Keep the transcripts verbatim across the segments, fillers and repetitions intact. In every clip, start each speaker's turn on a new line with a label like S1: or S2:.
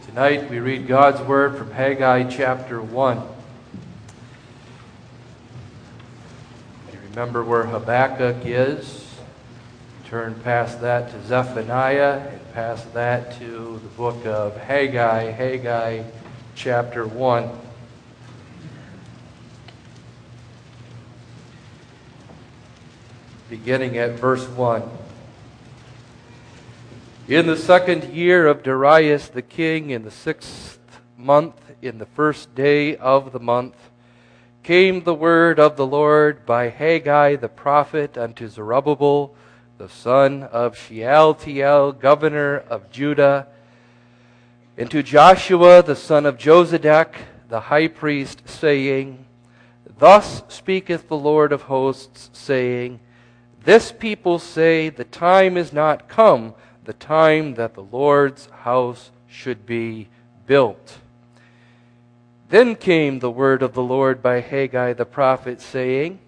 S1: Tonight we read God's Word from Haggai chapter one. You remember where Habakkuk is. Turn past that to Zephaniah and past that to the book of Haggai, Haggai chapter one. Beginning at verse one. In the second year of Darius the king, in the sixth month, in the first day of the month, came the word of the Lord by Haggai the prophet unto Zerubbabel, the son of Shealtiel, governor of Judah, and to Joshua the son of Jozadak, the high priest, saying, Thus speaketh the Lord of hosts, saying, This people say, the time is not come, the time that the Lord's house should be built. Then came the word of the Lord by Haggai the prophet, saying,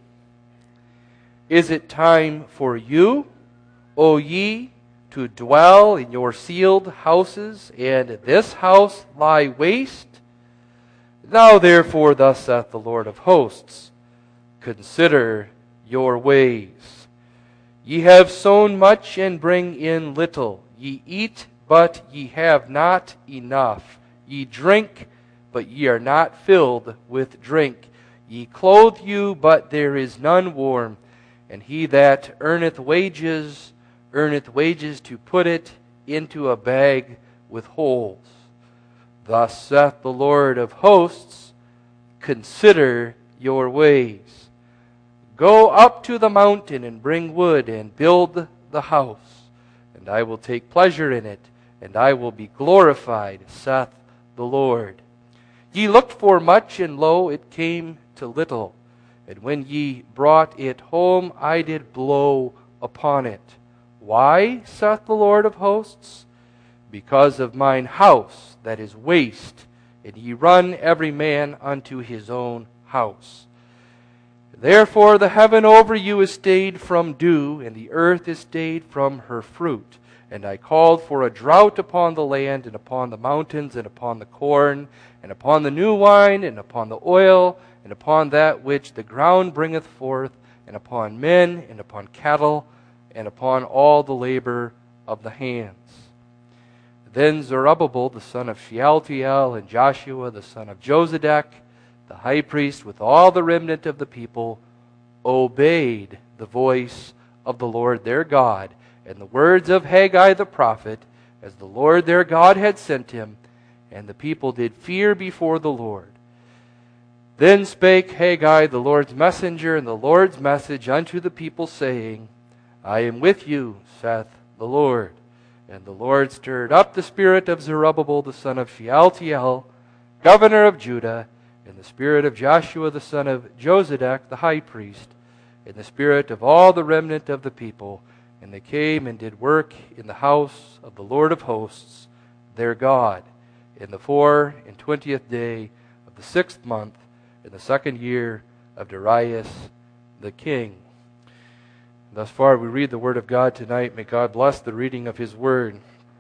S1: Is it time for you, O ye, to dwell in your sealed houses, and this house lie waste? Now therefore, thus saith the Lord of hosts, Consider your ways. Ye have sown much and bring in little. Ye eat, but ye have not enough. Ye drink, but ye are not filled with drink. Ye clothe you, but there is none warm. And he that earneth wages, earneth wages to put it into a bag with holes. Thus saith the Lord of hosts, Consider your ways. Go up to the mountain and bring wood and build the house, and I will take pleasure in it, and I will be glorified, saith the Lord. Ye looked for much, and lo, it came to little. And when ye brought it home, I did blow upon it. Why, saith the Lord of hosts? Because of mine house that is waste, and ye run every man unto his own house. Therefore the heaven over you is stayed from dew, and the earth is stayed from her fruit. And I called for a drought upon the land, and upon the mountains, and upon the corn, and upon the new wine, and upon the oil, and upon that which the ground bringeth forth, and upon men, and upon cattle, and upon all the labor of the hands. Then Zerubbabel the son of Shealtiel, and Joshua the son of Jozadak, the high priest, with all the remnant of the people, obeyed the voice of the Lord their God, and the words of Haggai the prophet, as the Lord their God had sent him, and the people did fear before the Lord. Then spake Haggai the Lord's messenger, and the Lord's message unto the people, saying, I am with you, saith the Lord. And the Lord stirred up the spirit of Zerubbabel the son of Shealtiel, governor of Judah, in the spirit of Joshua the son of Jozadak the high priest, in the spirit of all the remnant of the people, and they came and did work in the house of the Lord of hosts, their God, in the four and twentieth day of the sixth month, in the second year of Darius the king. Thus far we read the word of God tonight. May God bless the reading of his word.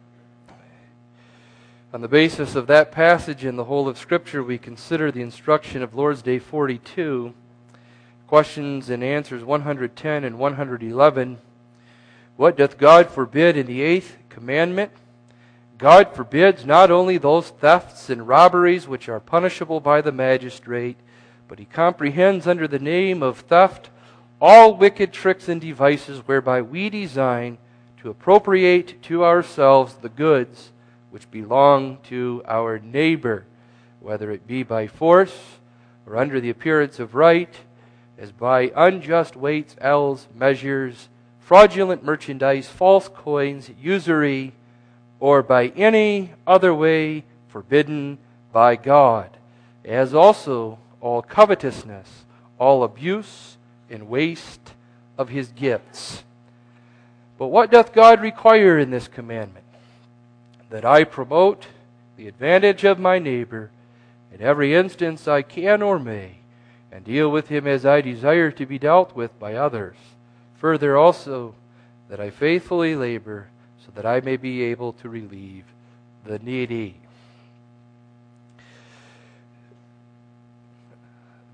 S1: On the basis of that passage in the whole of Scripture, we consider the instruction of Lord's Day forty-two, questions and answers one hundred ten and one hundred eleven. What doth God forbid in the eighth commandment? God forbids not only those thefts and robberies which are punishable by the magistrate, but he comprehends under the name of theft all wicked tricks and devices whereby we design to appropriate to ourselves the goods which belong to our neighbor, whether it be by force or under the appearance of right, as by unjust weights, ells, measures, fraudulent merchandise, false coins, usury, or by any other way forbidden by God, as also all covetousness, all abuse and waste of his gifts. But what doth God require in this commandment? That I promote the advantage of my neighbor in every instance I can or may, and deal with him as I desire to be dealt with by others. Further also, that I faithfully labor, so that I may be able to relieve the needy.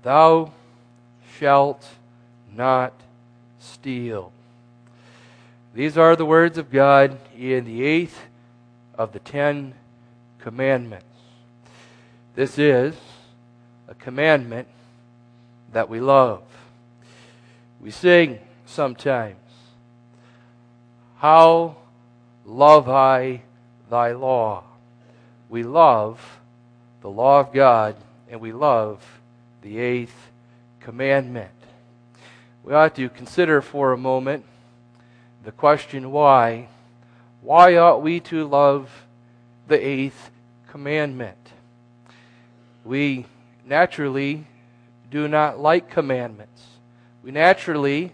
S1: Thou shalt not steal. These are the words of God in the eighth of the Ten Commandments. This is a commandment that we love. We sing sometimes, "How love I thy law." We love the law of God, and we love the eighth commandment. We ought to consider for a moment the question why. Why ought we to love the eighth commandment? We naturally do not like commandments. We naturally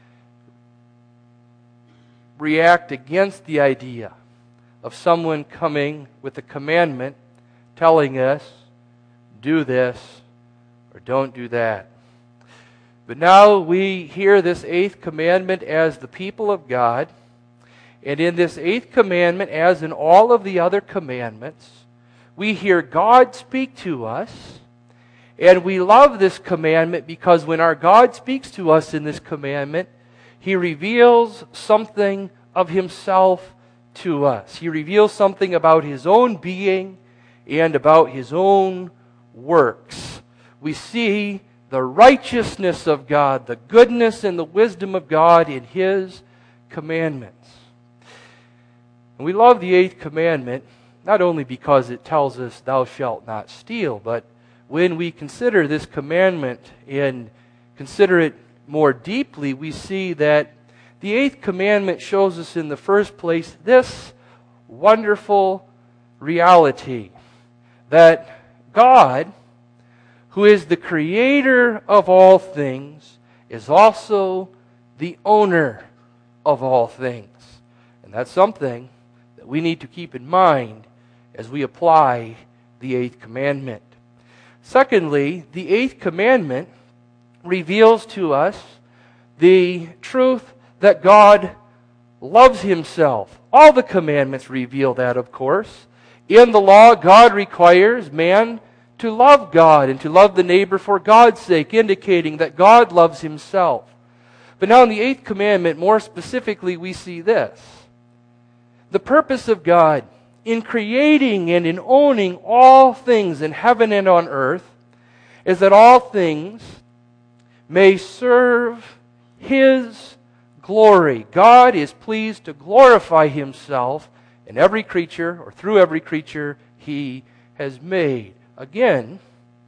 S1: react against the idea of someone coming with a commandment telling us, do this or don't do that. But now we hear this eighth commandment as the people of God. And in this eighth commandment, as in all of the other commandments, we hear God speak to us. And we love this commandment because when our God speaks to us in this commandment, He reveals something of Himself to us. He reveals something about His own being and about His own works. We see the righteousness of God, the goodness and the wisdom of God in His commandments. And we love the eighth commandment not only because it tells us, "Thou shalt not steal," but when we consider this commandment and consider it more deeply, we see that the eighth commandment shows us in the first place this wonderful reality that God, who is the creator of all things, is also the owner of all things. And that's something that we need to keep in mind as we apply the eighth commandment. Secondly, the eighth commandment reveals to us the truth that God loves Himself. All the commandments reveal that, of course. In the law, God requires man to love God and to love the neighbor for God's sake, indicating that God loves Himself. But now in the eighth commandment, more specifically, we see this. The purpose of God in creating and in owning all things in heaven and on earth is that all things may serve His glory. God is pleased to glorify Himself in every creature or through every creature He has made. Again,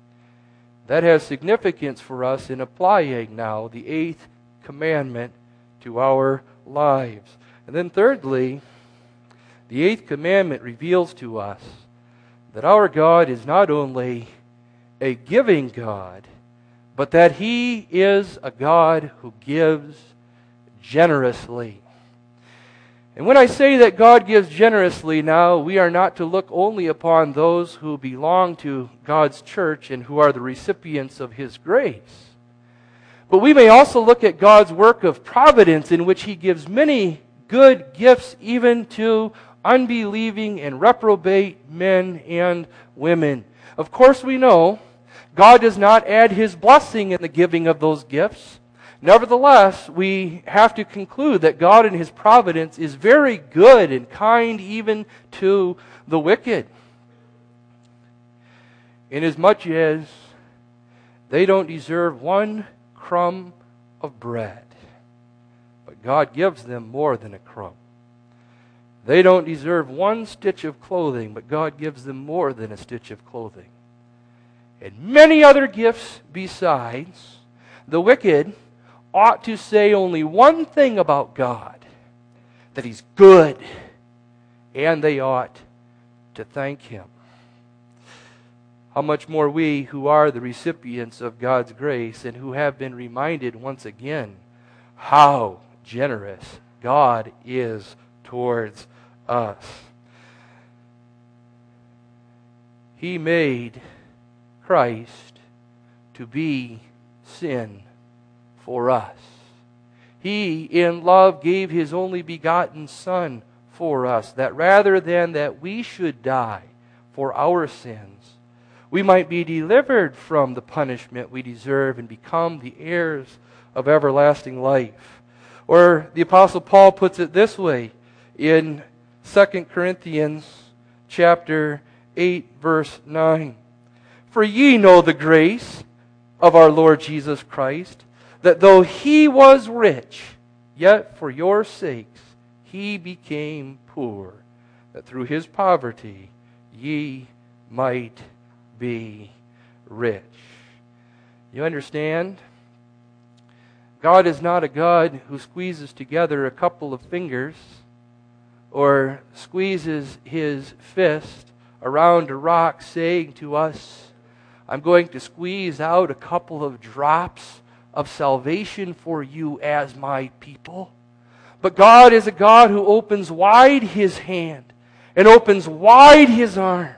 S1: that has significance for us in applying now the eighth commandment to our lives. And then thirdly, the eighth commandment reveals to us that our God is not only a giving God, but that He is a God who gives generously. And when I say that God gives generously now, we are not to look only upon those who belong to God's church and who are the recipients of His grace. But we may also look at God's work of providence in which He gives many good gifts even to unbelieving and reprobate men and women. Of course, we know God does not add His blessing in the giving of those gifts. Nevertheless, we have to conclude that God in His providence is very good and kind even to the wicked, inasmuch as they don't deserve one crumb of bread, but God gives them more than a crumb. They don't deserve one stitch of clothing, but God gives them more than a stitch of clothing. And many other gifts besides. The wicked ought to say only one thing about God, that He's good, and they ought to thank Him. How much more we who are the recipients of God's grace and who have been reminded once again how generous God is towards us. He made Christ to be sin for us. He, in love, gave His only begotten Son for us, that rather than that we should die for our sins, we might be delivered from the punishment we deserve and become the heirs of everlasting life. Or the Apostle Paul puts it this way in Second Corinthians chapter eight, verse nine. For ye know the grace of our Lord Jesus Christ, that though he was rich, yet for your sakes he became poor, that through his poverty ye might be rich. You understand? God is not a God who squeezes together a couple of fingers or squeezes his fist around a rock saying to us, I'm going to squeeze out a couple of drops of salvation for you as my people. But God is a God who opens wide his hand and opens wide his arms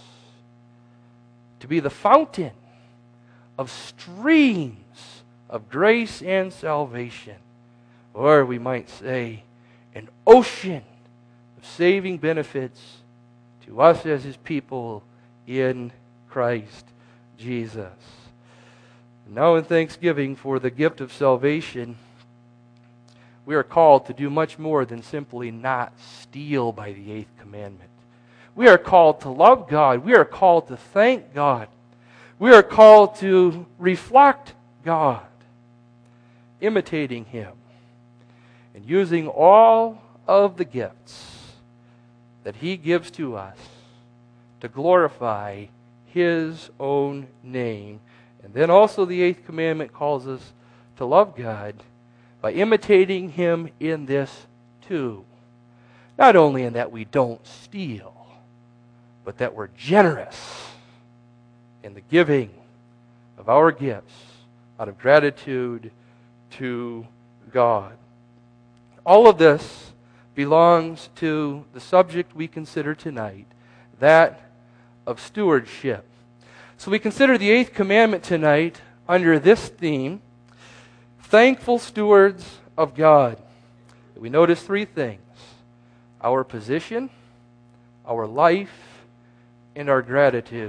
S1: to be the fountain of streams of grace and salvation. Or we might say, an ocean of saving benefits to us as his people in Christ Jesus. Now in thanksgiving for the gift of salvation, we are called to do much more than simply not steal by the eighth commandment. We are called to love God. We are called to thank God. We are called to reflect God, imitating him, and using all of the gifts that he gives to us to glorify his own name. And then also the eighth commandment calls us to love God by imitating him in this too. Not only in that we don't steal, but that we're generous in the giving of our gifts out of gratitude to God. All of this belongs to the subject we consider tonight, that of stewardship. So we consider the eighth commandment tonight under this theme, thankful stewards of God. We notice three things: our position, our life, and our gratitude.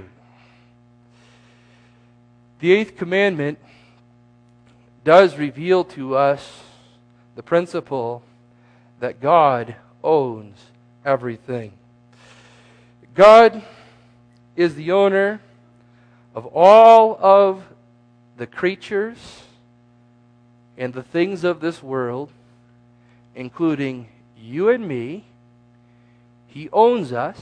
S1: The eighth commandment does reveal to us the principle that God owns everything. God is the owner of all of the creatures and the things of this world, including you and me. He owns us.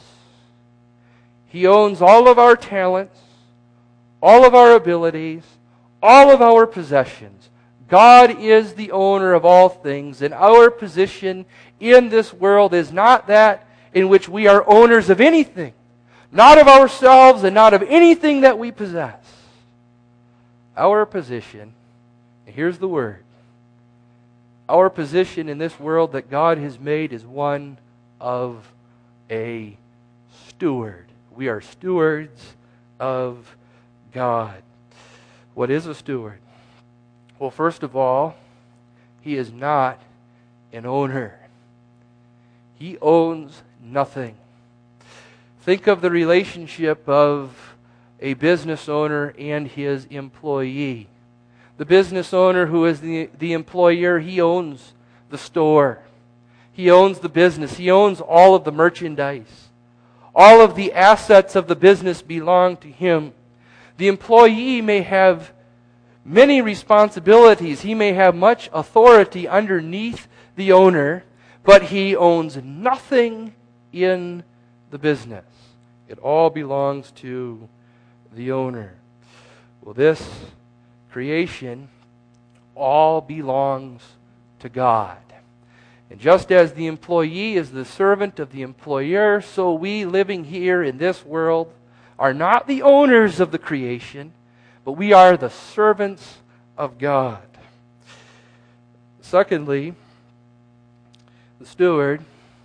S1: He owns all of our talents, all of our abilities, all of our possessions. God is the owner of all things, and our position in this world is not that in which we are owners of anything, not of ourselves and not of anything that we possess. Our position, and here's the word, our position in this world that God has made is one of a steward. We are stewards of God. What is a steward? Well, first of all, he is not an owner. He owns nothing. Think of the relationship of a business owner and his employee. The business owner who is the, the employer, he owns the store. He owns the business. He owns all of the merchandise. All of the assets of the business belong to him. The employee may have many responsibilities. He may have much authority underneath the owner, but he owns nothing in the business. It all belongs to the owner. Well, this creation all belongs to God. And just as the employee is the servant of the employer, so we living here in this world are not the owners of the creation, but we are the servants of God. Secondly, the steward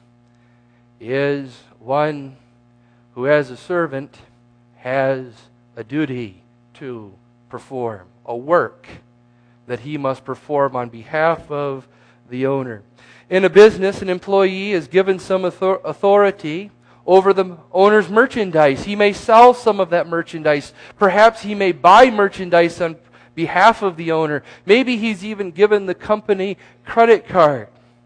S1: is one who, as a servant, has a duty to perform, a work that he must perform on behalf of the owner. In a business, an employee is given some authority over the owner's merchandise. He may sell some of that merchandise. Perhaps he may buy merchandise on behalf of the owner. Maybe he's even given the company credit card.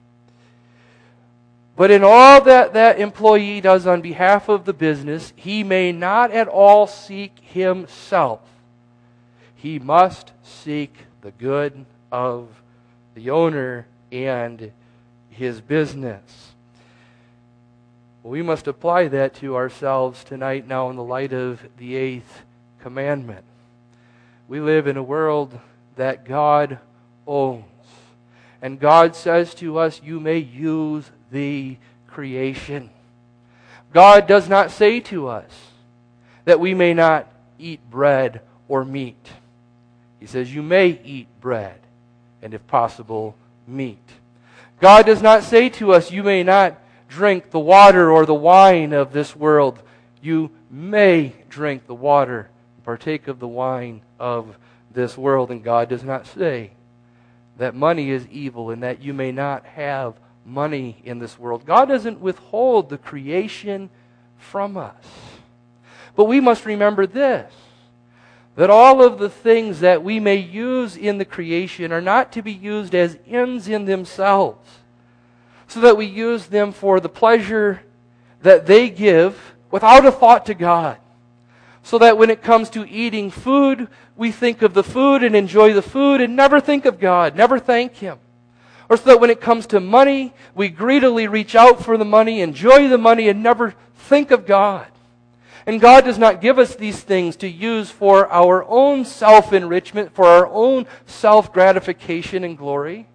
S1: But in all that that employee does on behalf of the business, he may not at all seek himself. He must seek the good of the owner and his business. We must apply that to ourselves tonight now in the light of the eighth commandment. We live in a world that God owns. And God says to us, you may use the creation. God does not say to us that we may not eat bread or meat. He says you may eat bread and, if possible, meat. God does not say to us you may not drink the water or the wine of this world. You may drink the water and partake of the wine of this world. And God does not say that money is evil and that you may not have money in this world. God doesn't withhold the creation from us. But we must remember this, that all of the things that we may use in the creation are not to be used as ends in themselves, so that we use them for the pleasure that they give without a thought to God. So that when it comes to eating food, we think of the food and enjoy the food and never think of God, never thank Him. Or so that when it comes to money, we greedily reach out for the money, enjoy the money, and never think of God. And God does not give us these things to use for our own self-enrichment, for our own self-gratification and glory.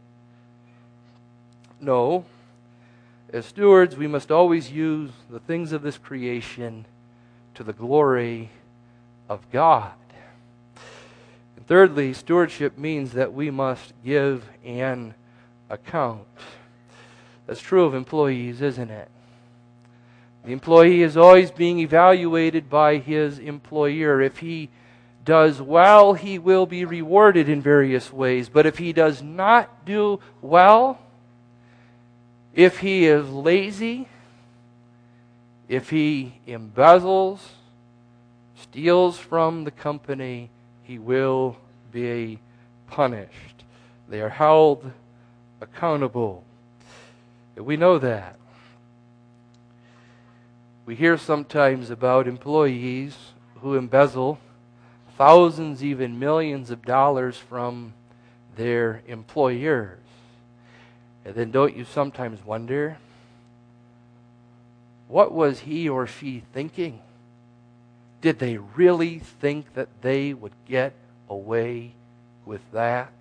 S1: No. As stewards, we must always use the things of this creation to the glory of God. And thirdly, stewardship means that we must give an account. That's true of employees, isn't it? The employee is always being evaluated by his employer. If he does well, he will be rewarded in various ways. But if he does not do well, if he is lazy, if he embezzles, steals from the company, he will be punished. They are held accountable. We know that. We hear sometimes about employees who embezzle thousands, even millions of dollars from their employers. And then don't you sometimes wonder, what was he or she thinking? Did they really think that they would get away with that?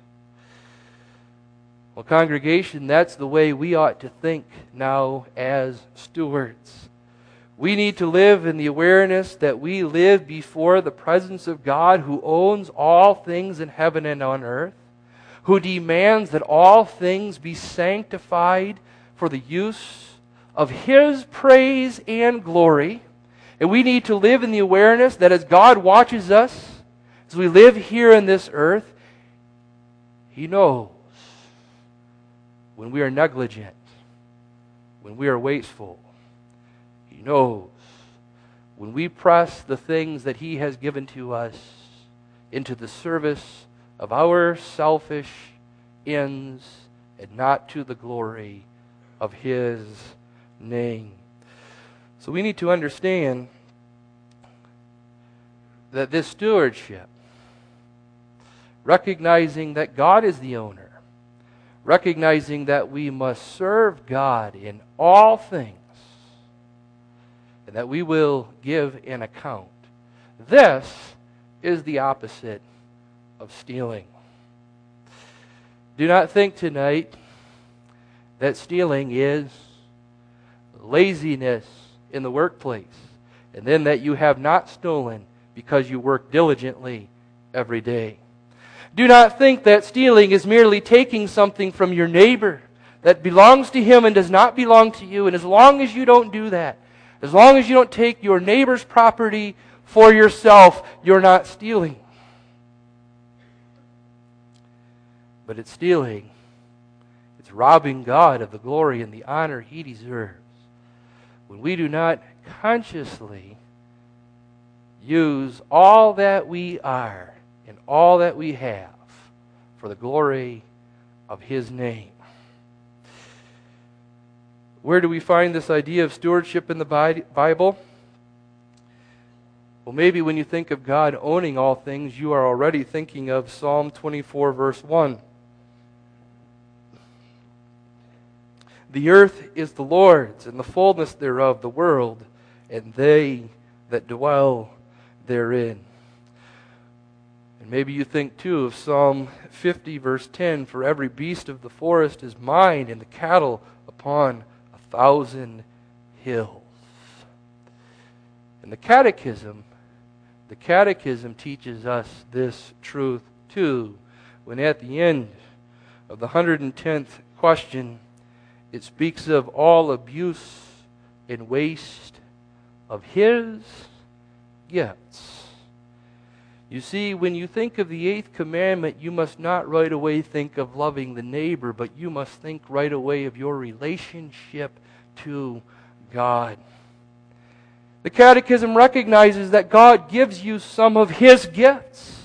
S1: Well, congregation, that's the way we ought to think now as stewards. We need to live in the awareness that we live before the presence of God, who owns all things in heaven and on earth, who demands that all things be sanctified for the use of His praise and glory. And we need to live in the awareness that as God watches us, as we live here in this earth, He knows when we are negligent, when we are wasteful. He knows when we press the things that He has given to us into the service of our selfish ends and not to the glory of His name. So we need to understand that this stewardship, recognizing that God is the owner, recognizing that we must serve God in all things, and that we will give an account. This is the opposite of stealing. Do not think tonight that stealing is laziness in the workplace, and then that you have not stolen because you work diligently every day. Do not think that stealing is merely taking something from your neighbor that belongs to him and does not belong to you. And as long as you don't do that, as long as you don't take your neighbor's property for yourself, you're not stealing. But it's stealing. It's robbing God of the glory and the honor He deserves. when we do not consciously use all that we are and all that we have for the glory of His name. Where do we find this idea of stewardship in the Bible? Well, maybe when you think of God owning all things, you are already thinking of Psalm twenty-four, verse one. The earth is the Lord's, and the fullness thereof, the world, and they that dwell therein. And maybe you think too of Psalm fifty, verse ten, for every beast of the forest is mine, and the cattle upon a thousand hills. And the Catechism, the Catechism teaches us this truth too, when at the end of the one hundred tenth question, it speaks of all abuse and waste of His gifts. You see, when you think of the eighth commandment, you must not right away think of loving the neighbor, but you must think right away of your relationship to God. The Catechism recognizes that God gives you some of His gifts,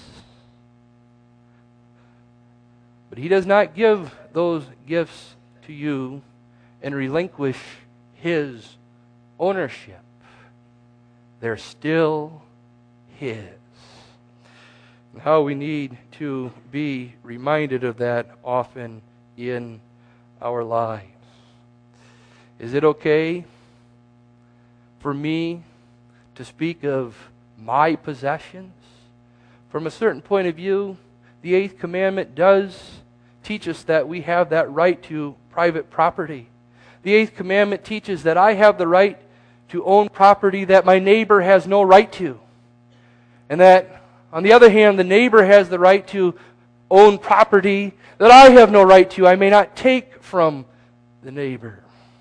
S1: but He does not give those gifts to you and relinquish His ownership. They're still His. And how we need to be reminded of that often in our lives. Is it okay for me to speak of my possessions? From a certain point of view, the eighth commandment does teach us that we have that right to private property. The eighth commandment teaches that I have the right to own property that my neighbor has no right to. And that, on the other hand, the neighbor has the right to own property that I have no right to. I may not take from the neighbor.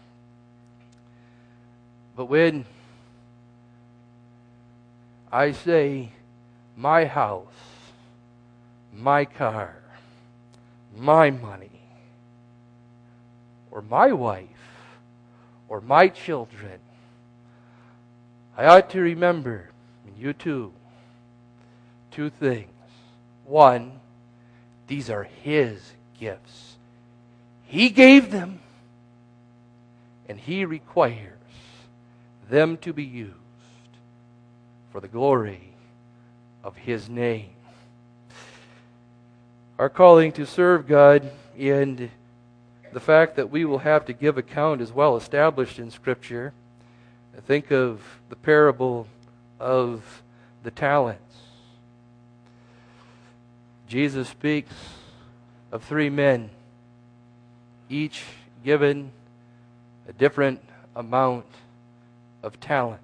S1: But when I say my house, my car, my money, or my wife, or my children, I ought to remember, and you too, two things. One, these are His gifts. He gave them, and He requires them to be used for the glory of His name. Our calling to serve God and the fact that we will have to give account is well established in Scripture. Think of the parable of the talents. Jesus speaks of three men, each given a different amount of talents.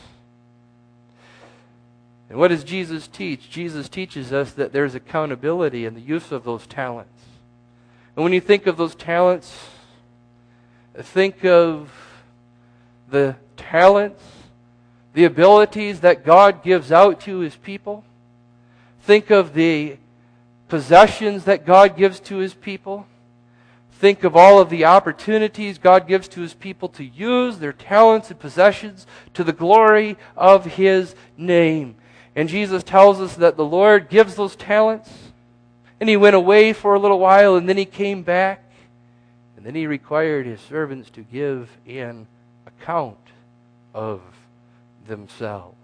S1: And what does Jesus teach? Jesus teaches us that there's accountability in the use of those talents. And when you think of those talents, think of the talents, the abilities that God gives out to His people. Think of the possessions that God gives to His people. Think of all of the opportunities God gives to His people to use their talents and possessions to the glory of His name. And Jesus tells us that the Lord gives those talents, and He went away for a little while, and then He came back, and then He required His servants to give an account of themselves.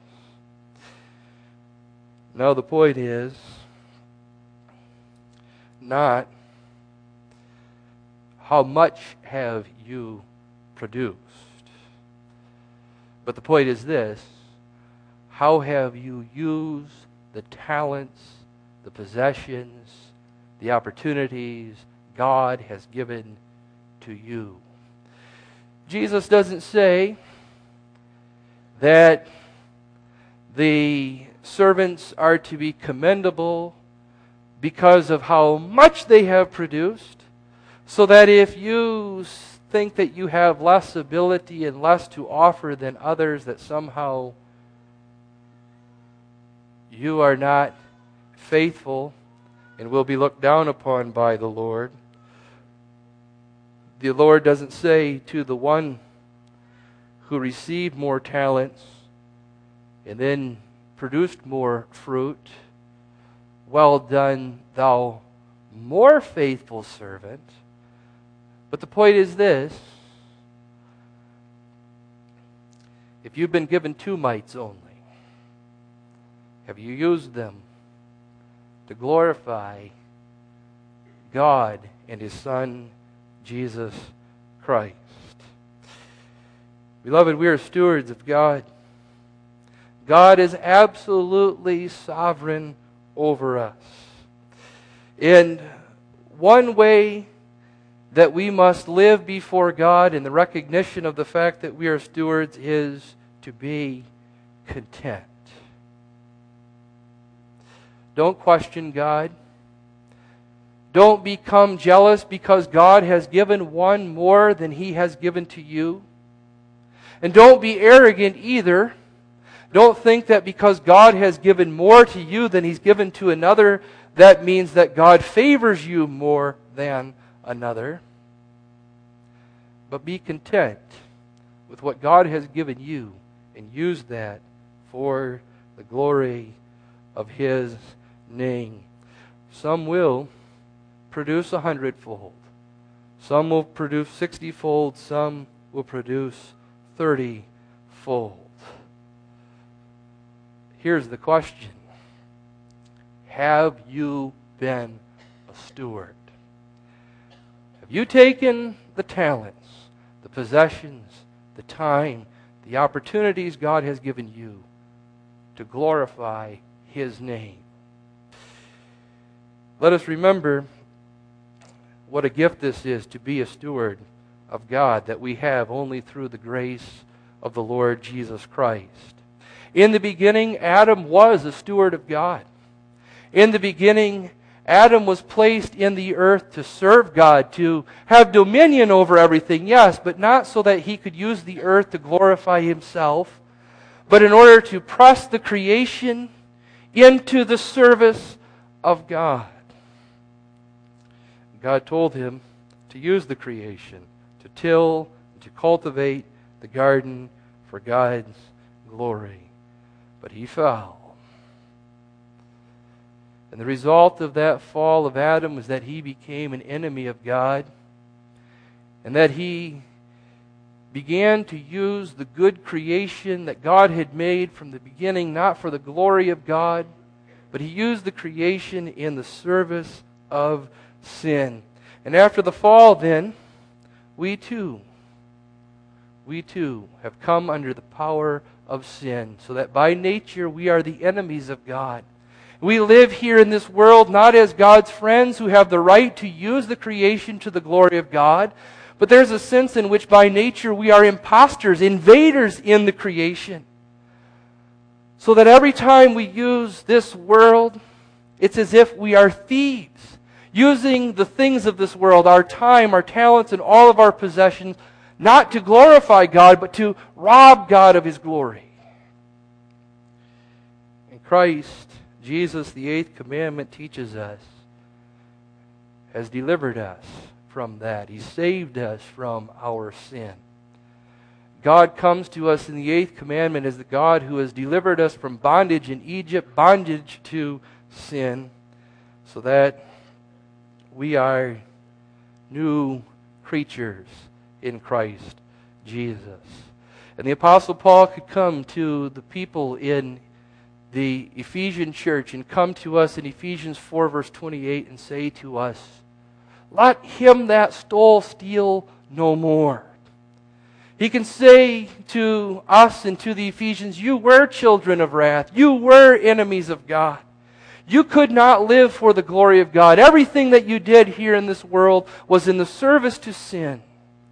S1: Now the point is not how much have you produced, but the point is this: how have you used the talents, the possessions, the opportunities God has given to you? Jesus doesn't say that the servants are to be commendable because of how much they have produced, so that if you think that you have less ability and less to offer than others, that somehow you are not faithful and will be looked down upon by the Lord. The Lord doesn't say to the one who received more talents and then produced more fruit. Well done, thou more faithful servant. But the point is this: if you've been given two mites only, have you used them to glorify God and His Son, Jesus Christ? Beloved, we are stewards of God. God is absolutely sovereign over us. And one way that we must live before God in the recognition of the fact that we are stewards is to be content. Don't question God. Don't become jealous because God has given one more than He has given to you. And don't be arrogant either. Don't think that because God has given more to you than He's given to another, that means that God favors you more than another. But be content with what God has given you and use that for the glory of His name. Some will produce a hundredfold. Some will produce sixtyfold. Some will produce thirtyfold. Here's the question: have you been a steward? Have you taken the talents, the possessions, the time, the opportunities God has given you to glorify His name? Let us remember what a gift this is to be a steward of God that we have only through the grace of the Lord Jesus Christ. In the beginning, Adam was a steward of God. In the beginning, Adam was placed in the earth to serve God, to have dominion over everything, yes, but not so that he could use the earth to glorify himself, but in order to press the creation into the service of God. God told him to use the creation, to till, to cultivate the garden for God's glory. But he fell. And the result of that fall of Adam was that he became an enemy of God, and that he began to use the good creation that God had made from the beginning, not for the glory of God, but he used the creation in the service of sin. And after the fall, then, we too, we too have come under the power of sin, so that by nature we are the enemies of God. We live here in this world not as God's friends who have the right to use the creation to the glory of God, but there's a sense in which by nature we are imposters, invaders in the creation. So that every time we use this world, it's as if we are thieves, using the things of this world, our time, our talents, and all of our possessions, not to glorify God, but to rob God of His glory. In Christ, Jesus, the eighth commandment teaches us, has delivered us from that. He saved us from our sin. God comes to us in the eighth commandment as the God who has delivered us from bondage in Egypt, bondage to sin, so that we are new creatures in Christ Jesus. And the Apostle Paul could come to the people in the Ephesian church and come to us in Ephesians four verse twenty-eight and say to us, "Let him that stole steal no more." He can say to us and to the Ephesians, you were children of wrath. You were enemies of God. You could not live for the glory of God. Everything that you did here in this world was in the service to sin.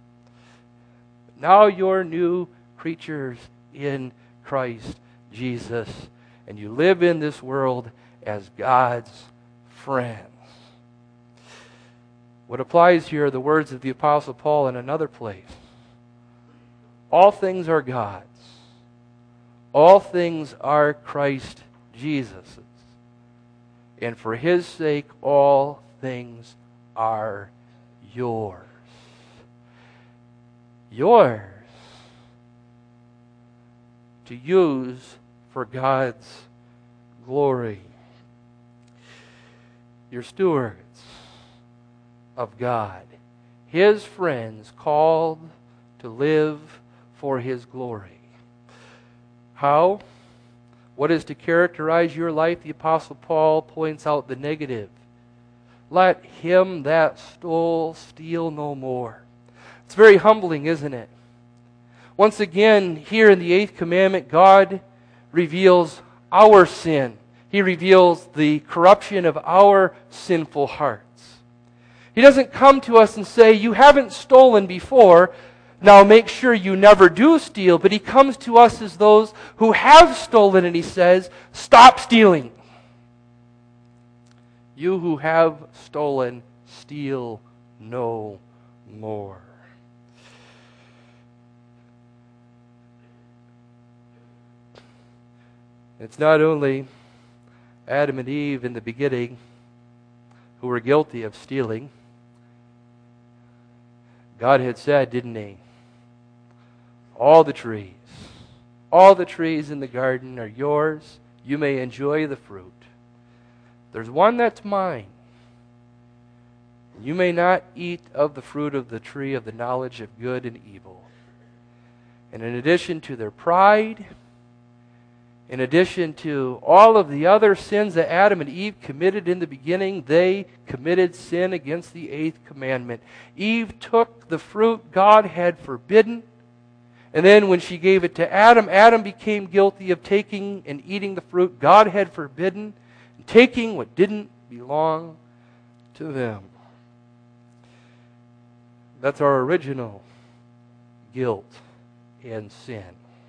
S1: Now you're new creatures in Christ Jesus, and you live in this world as God's friends. What applies here are the words of the Apostle Paul in another place. All things are God's. All things are Christ Jesus'. And for His sake, all things are yours. Yours. to use for God's glory. You're stewards of God, His friends called to live for His glory. How? What is to characterize your life? The Apostle Paul points out the negative. Let him that stole steal no more. It's very humbling, isn't it? Once again, here in the eighth commandment, God reveals our sin. He reveals the corruption of our sinful hearts. He doesn't come to us and say, you haven't stolen before, now make sure you never do steal. But He comes to us as those who have stolen, and He says, stop stealing. You who have stolen, steal no more. It's not only Adam and Eve in the beginning who were guilty of stealing. God had said, didn't He? All the trees, all the trees in the garden are yours. You may enjoy the fruit. There's one that's mine. You may not eat of the fruit of the tree of the knowledge of good and evil. And in addition to their pride, in addition to all of the other sins that Adam and Eve committed in the beginning, they committed sin against the eighth commandment. Eve took the fruit God had forbidden, and then when she gave it to Adam, Adam became guilty of taking and eating the fruit God had forbidden, and taking what didn't belong to them. That's our original guilt and sin.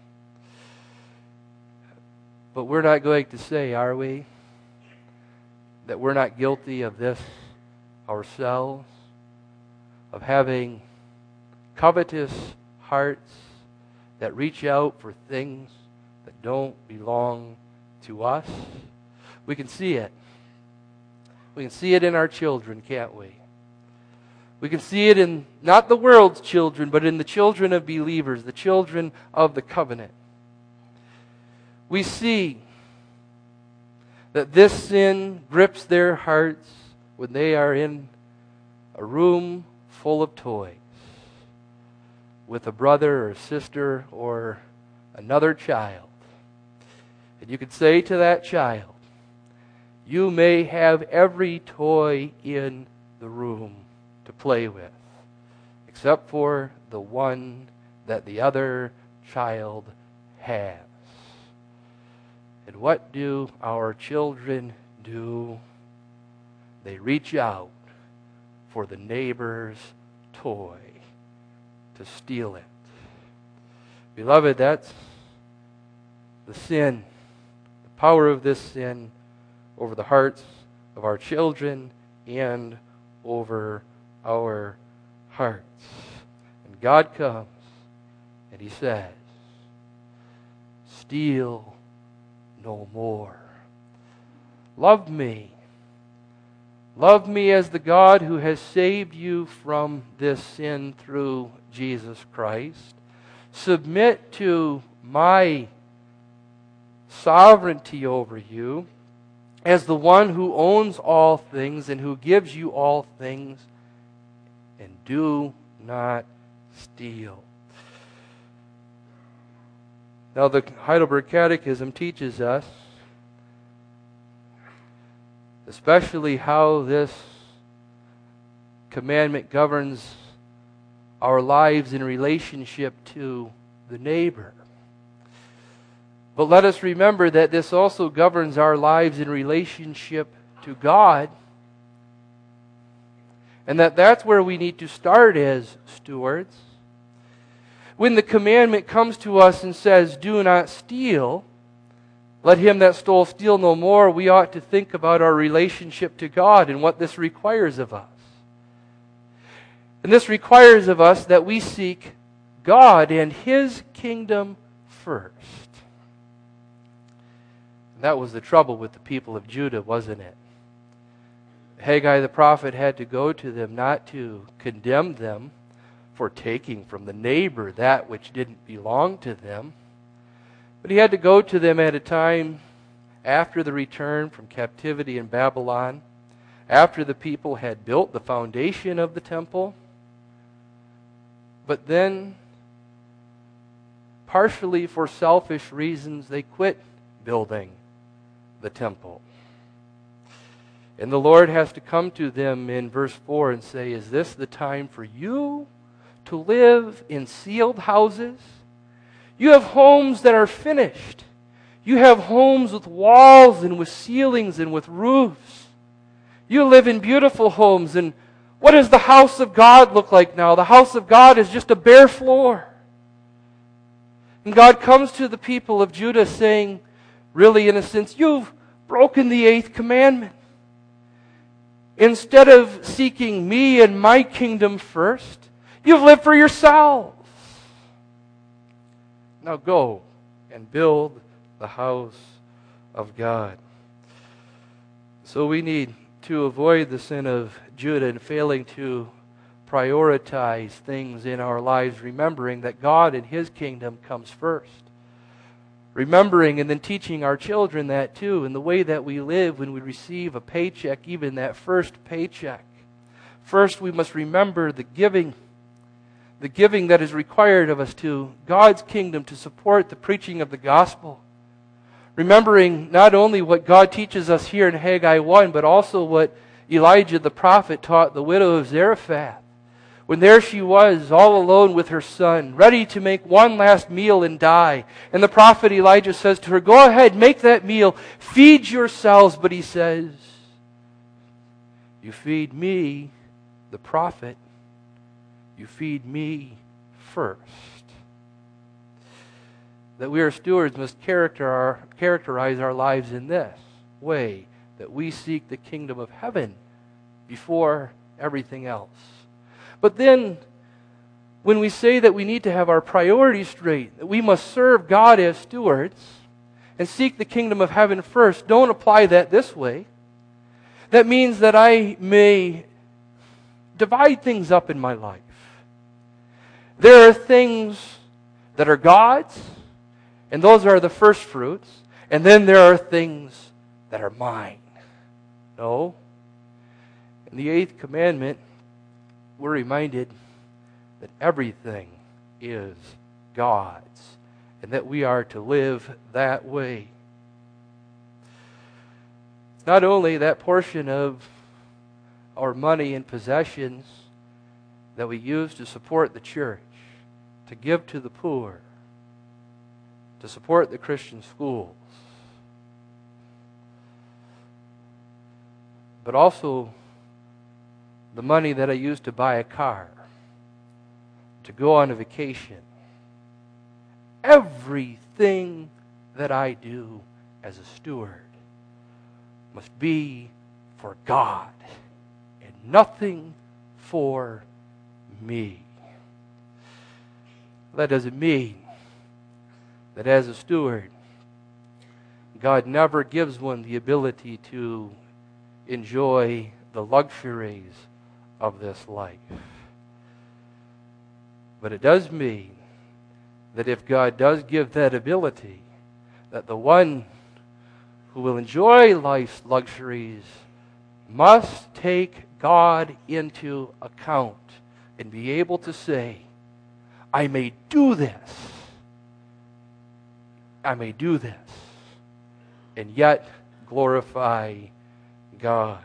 S1: But we're not going to say, are we, that we're not guilty of this ourselves, of having covetous hearts that reach out for things that don't belong to us? We can see it. We can see it in our children, can't we? We can see it in not the world's children, but in the children of believers, the children of the covenant. We see that this sin grips their hearts when they are in a room full of toys with a brother or sister or another child. And you could say to that child, you may have every toy in the room to play with, except for the one that the other child has. And what do our children do? They reach out for the neighbor's toy to steal it. Beloved, that's the sin, the power of this sin over the hearts of our children and over our hearts. And God comes and He says, steal no more. Love me. Love me as the God who has saved you from this sin through Jesus Christ. Submit to my sovereignty over you as the one who owns all things and who gives you all things, and do not steal. Now, the Heidelberg Catechism teaches us especially how this commandment governs our lives in relationship to the neighbor. But let us remember that this also governs our lives in relationship to God, and that that's where we need to start as stewards. When the commandment comes to us and says, do not steal, let him that stole steal no more, we ought to think about our relationship to God and what this requires of us. And this requires of us that we seek God and His kingdom first. And that was the trouble with the people of Judah, wasn't it? Haggai the prophet had to go to them not to condemn them for taking from the neighbor that which didn't belong to them, But he had to go to them at a time after the return from captivity in Babylon, after the people had built the foundation of the temple. But then, partially for selfish reasons, they quit building the temple. And the Lord has to come to them in verse four and say, is this the time for you to live in sealed houses? You have homes that are finished. You have homes with walls and with ceilings and with roofs. You live in beautiful homes. And what does the house of God look like now? The house of God is just a bare floor. And God comes to the people of Judah saying, really in a sense, you've broken the eighth commandment. Instead of seeking me and my kingdom first, you've lived for yourselves. Now go and build the house of God. So we need to avoid the sin of Judah and failing to prioritize things in our lives, remembering that God and His kingdom comes first. Remembering and then teaching our children that too, in the way that we live when we receive a paycheck, even that first paycheck. First, we must remember the giving, the giving that is required of us to God's kingdom to support the preaching of the gospel. Remembering not only what God teaches us here in Haggai one, but also what Elijah the prophet taught the widow of Zarephath. When there she was, all alone with her son, ready to make one last meal and die. And the prophet Elijah says to her, go ahead, make that meal, feed yourselves. But he says, you feed me, the prophet, you feed me first. That we are stewards must character our, characterize our lives in this way, that we seek the kingdom of heaven before everything else. But then, when we say that we need to have our priorities straight, that we must serve God as stewards and seek the kingdom of heaven first, don't apply that this way. That means that I may divide things up in my life. There are things that are God's, and those are the first fruits, and then there are things that are mine. No. In the eighth commandment, we're reminded that everything is God's and that we are to live that way. Not only that portion of our money and possessions that we use to support the church, to give to the poor, to support the Christian schools, but also the money that I use to buy a car, to go on a vacation. Everything that I do as a steward must be for God and nothing for me. That doesn't mean that as a steward, God never gives one the ability to enjoy the luxuries of this life. But it does mean that if God does give that ability, that the one who will enjoy life's luxuries must take God into account and be able to say, I may do this, I may do this, and yet glorify God.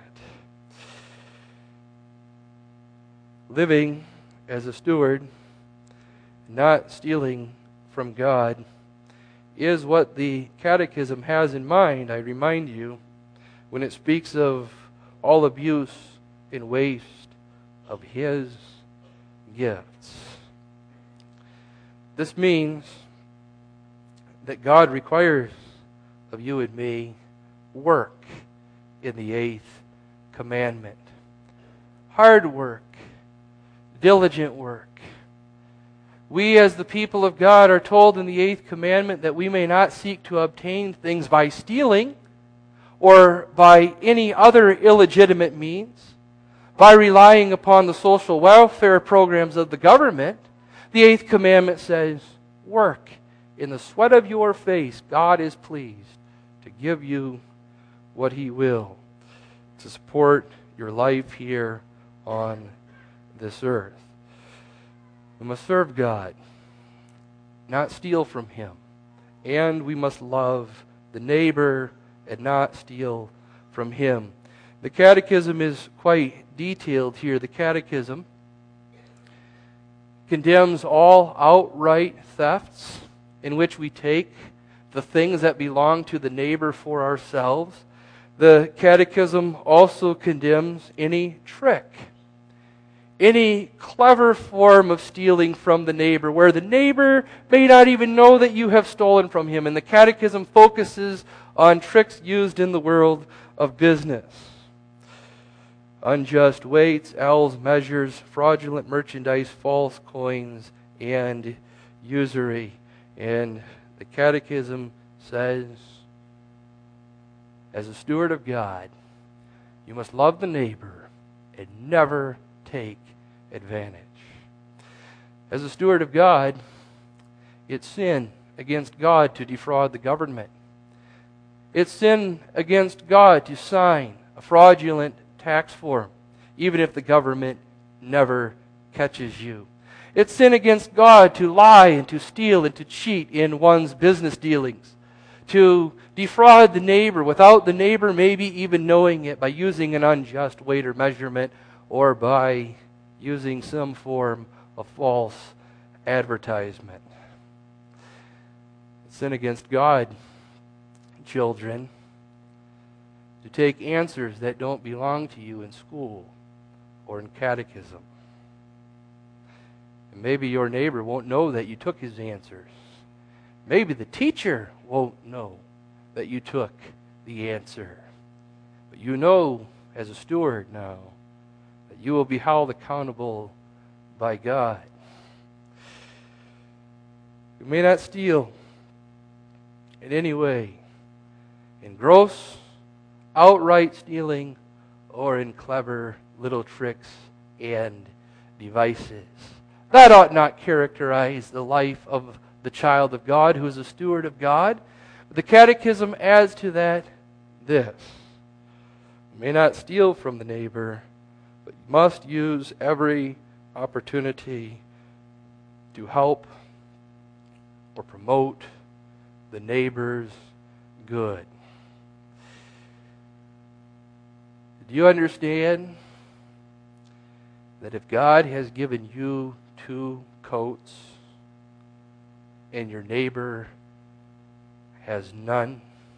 S1: Living as a steward, not stealing from God, is what the Catechism has in mind, I remind you, when it speaks of all abuse and waste of His gifts. This means that God requires of you and me work in the eighth commandment. Hard work. Diligent work. We as the people of God are told in the eighth commandment that we may not seek to obtain things by stealing or by any other illegitimate means, by relying upon the social welfare programs of the government. The eighth commandment says, work in the sweat of your face, God is pleased to give you what He will to support your life here on this earth. We must serve God, not steal from Him. And we must love the neighbor and not steal from him. The Catechism is quite detailed here. The Catechism condemns all outright thefts in which we take the things that belong to the neighbor for ourselves. The Catechism also condemns any trick, any clever form of stealing from the neighbor, where the neighbor may not even know that you have stolen from him. And the Catechism focuses on tricks used in the world of business. Unjust weights, ells, measures, fraudulent merchandise, false coins, and usury. And the Catechism says, as a steward of God, you must love the neighbor and never take advantage. As a steward of God, it's sin against God to defraud the government. It's sin against God to sign a fraudulent tax form, even if the government never catches you. It's sin against God to lie and to steal and to cheat in one's business dealings, to defraud the neighbor without the neighbor maybe even knowing it, by using an unjust weight or measurement, or by using some form of false advertisement. It's sin against God, children, to take answers that don't belong to you in school or in catechism. And maybe your neighbor won't know that you took his answers. Maybe the teacher won't know that you took the answer. But you know, as a steward now, that you will be held accountable by God. You may not steal in any way, in gross, outright stealing, or in clever little tricks and devices. That ought not characterize the life of the child of God who is a steward of God. But the Catechism adds to that this: you may not steal from the neighbor, but you must use every opportunity to help or promote the neighbor's good. Do you understand that if God has given you two coats and your neighbor has none,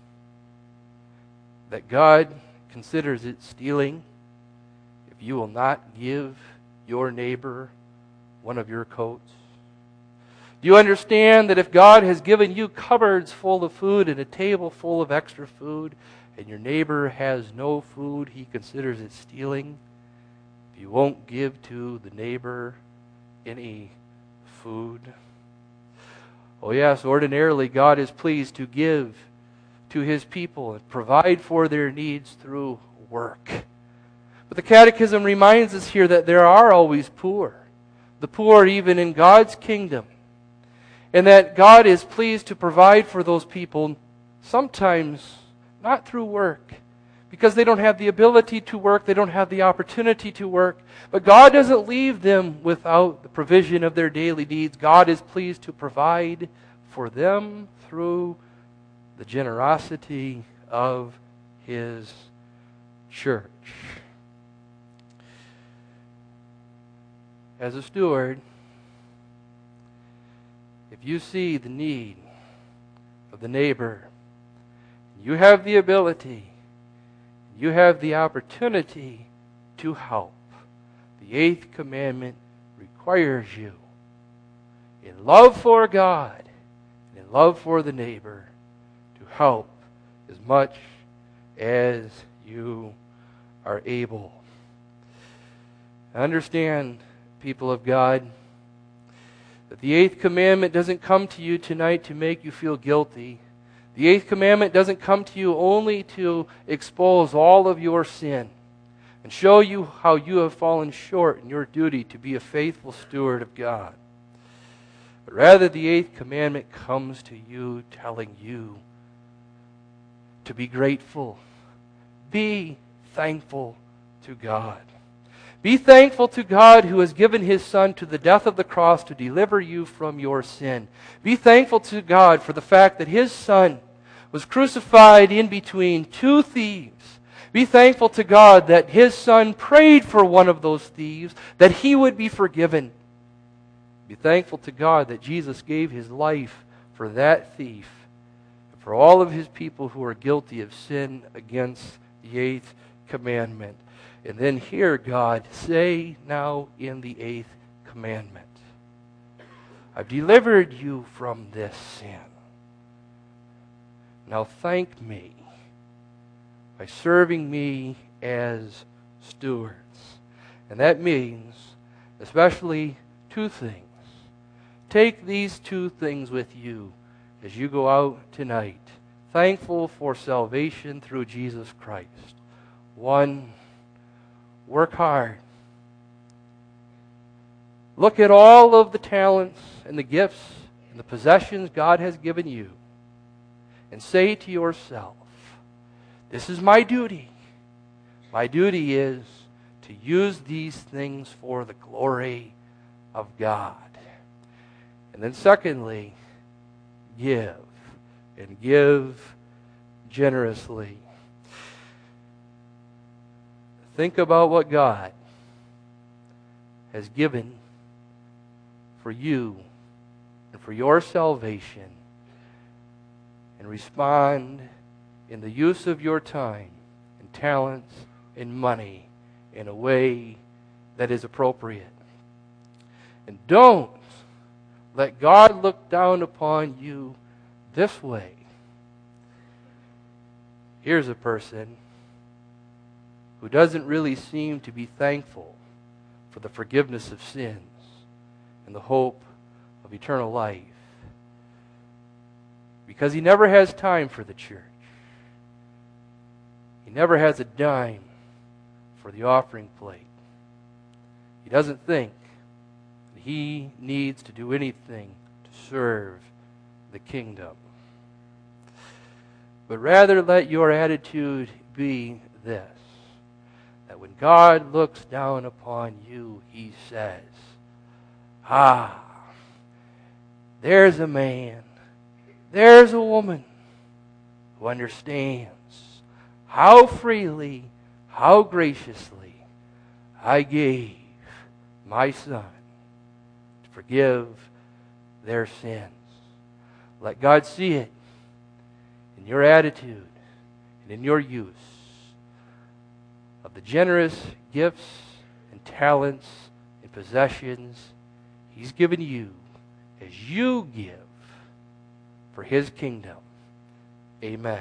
S1: that God considers it stealing if you will not give your neighbor one of your coats? Do you understand that if God has given you cupboards full of food and a table full of extra food, and your neighbor has no food, He considers it stealing if you won't give to the neighbor any food? Oh yes, ordinarily God is pleased to give to His people and provide for their needs through work. But the Catechism reminds us here that there are always poor, the poor even in God's kingdom, and that God is pleased to provide for those people, sometimes not through work, because they don't have the ability to work, they don't have the opportunity to work. But God doesn't leave them without the provision of their daily needs. God is pleased to provide for them through the generosity of His church. As a steward, if you see the need of the neighbor, you have the ability, you have the opportunity to help. The eighth commandment requires you, in love for God and in love for the neighbor, to help as much as you are able. Understand, people of God, that the eighth commandment doesn't come to you tonight to make you feel guilty. The eighth commandment doesn't come to you only to expose all of your sin and show you how you have fallen short in your duty to be a faithful steward of God. But rather, the eighth commandment comes to you telling you to be grateful. Be thankful to God. Be thankful to God who has given His Son to the death of the cross to deliver you from your sin. Be thankful to God for the fact that His Son was crucified in between two thieves. Be thankful to God that His Son prayed for one of those thieves, that he would be forgiven. Be thankful to God that Jesus gave His life for that thief, and for all of His people who are guilty of sin against the eighth commandment. And then hear God say now in the eighth commandment, I've delivered you from this sin. Now thank me by serving me as stewards. And that means especially two things. Take these two things with you as you go out tonight, thankful for salvation through Jesus Christ. One, work hard. Look at all of the talents and the gifts and the possessions God has given you and say to yourself, this is my duty. My duty is to use these things for the glory of God. And then secondly, give, and give generously. Think about what God has given for you and for your salvation, and respond in the use of your time and talents and money in a way that is appropriate. And don't let God look down upon you this way. Here's a person who doesn't really seem to be thankful for the forgiveness of sins and the hope of eternal life, because he never has time for the church. He never has a dime for the offering plate. He doesn't think that he needs to do anything to serve the kingdom. But rather let your attitude be this, that when God looks down upon you, He says, ah, there's a man, there's a woman who understands how freely, how graciously I gave my Son to forgive their sins. Let God see it in your attitude and in your use of the generous gifts and talents and possessions He's given you as you give for His kingdom. Amen.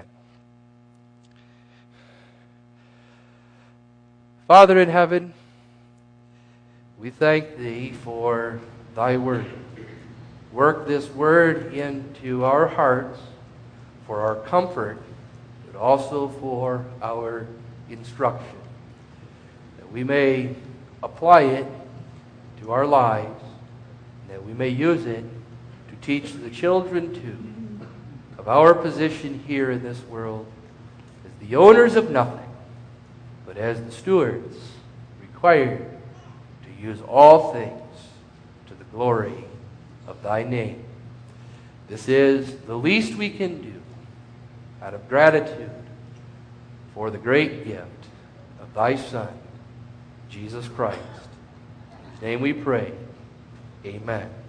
S1: Father in heaven, we thank Thee for Thy word. Work this word into our hearts for our comfort, but also for our instruction, that we may apply it to our lives, and that we may use it to teach the children too of our position here in this world as the owners of nothing, but as the stewards required to use all things to the glory of Thy name. This is the least we can do out of gratitude for the great gift of Thy Son, Jesus Christ. In His name we pray. Amen.